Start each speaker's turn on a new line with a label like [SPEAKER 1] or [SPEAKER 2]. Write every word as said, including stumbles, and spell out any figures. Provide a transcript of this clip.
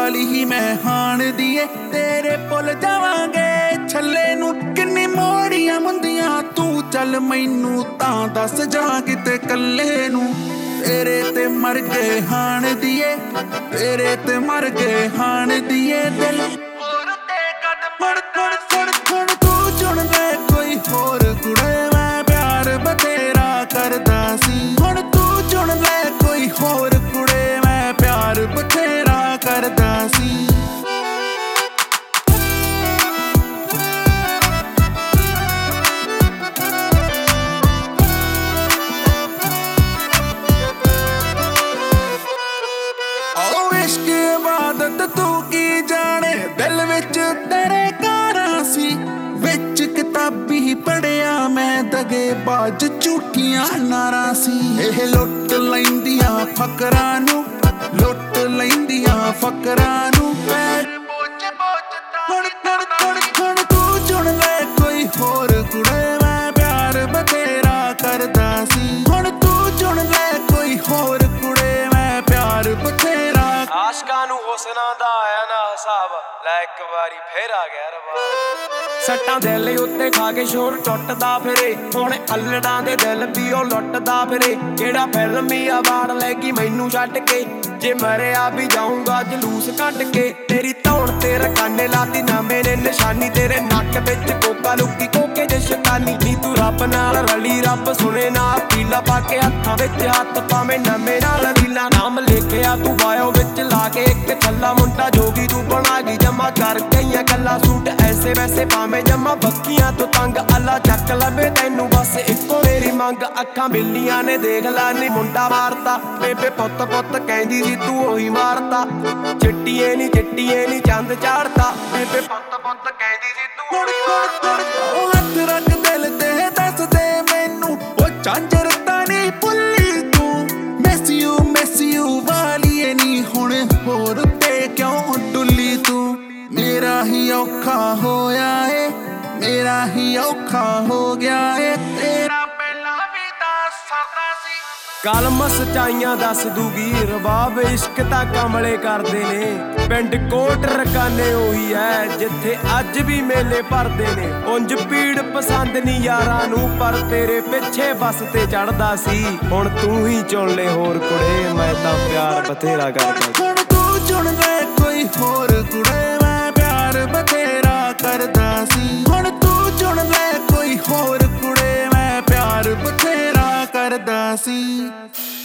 [SPEAKER 1] वाली ही मैं हाण दिए तेरे पुल जावांगे छल्ले नू किन्नी मोड़ियां मुंदियां तू चल मैनू तां दस जा किते कल्ले नू तेरे ते मर गए हाण दिए तेरे ते मर गए हाण दिए दिल होर ते कद फड़ फड़ फड़ फड़ तू चुन ले कोई होर कुड़े मैं प्यार बतेरा करदा सी हुण तू चुन ले कोई होर कुड़े मैं प्यार बतेरा करदा सी इश्क इबादत तू की जाने दिल विच तेरे कारां सी विच किताबी पढ़िया मैं दगेबाज झूठियां नारां सी एह लुट लैंदियां फकरां नू लुट लैंदियां फकरां नू पैर बोझ बोझ हुण हुण हुण हुण तू चुन ले कोई होर कुड़े मैं प्यार बतेरा करदा सी हुण तू चुन ले कोई होर कुड़े मैं प्यार बतेरा
[SPEAKER 2] आशकां नू हुस्नां दा आया ना हिसाब लै इक वारी फिर आ गया रवाब सट्टां दिल उत्ते खा के शोर टुटदा फिरे हुण अल्लड़ां दे दिल भी ओ लुटदा फिरे किहड़ा फिल्मी अवार्ड लैगी मैनू छड्ड के जे मरिया भी जाऊंगा जलूस कट के तेरी धौण ते रकाने लाती ना मेरे निशानी तेरे नक विच कोका लुकी कोके जे शैतानी नी तू रब नाल रली रब सुने ना पीला पा के हत्थां विच हत्थ पावे नमे नाल रीला नाम लिखिया तू बायो विच ला के एक छल्ला मुंडा जोगी तू बना गई जमा कर गईयां गल्लां सूट ऐसे वैसे पावे जमा बक्कियां तो तंग अल्लाह चक लवे तैनू बस इक्को मेरी मंग अखां बिल्लियां ने देख ला नी मुंडा मारता बेबे पुੱਤ पुੱਤ कहंदी सी तू ओही मारता चिट्टिए नी चिट्टिए नी चंद चाड़ता बेबे पुੱਤ पुੱਤ कहंदी सी तू ओही मारता
[SPEAKER 1] ओ हथ रख दिल ते दस दे मैनू ओ झांझर तां नी भुल्ली तू मिस यू मिस यू वालीए नी हुण होर ते क्यों डुल्ली तू मेरा ही औखा होया है मेरा ही औखा हो गया है तेरा पहला भी तां सरदा सी
[SPEAKER 2] कलम सच्चाइयां दस दूगी रबाब इश्क तां कमले करदे ने पिंड कोट रकाने ओही है जिथे अज भी मेले भरदे ने उंज भीड़ पसंद नी यारां नू पर तेरे पिछे बस ते चढ़दा सी हुण तू ही चुन ले होर कुड़े मैं तां प्यार बथेरा करदा
[SPEAKER 1] हुण तू चुन ले कोई होर कुड़े मैं प्यार बथेरा करदा सी हुण तू चुन ले कोई होर कुड़े मैं प्यार बथेरा करदा सी।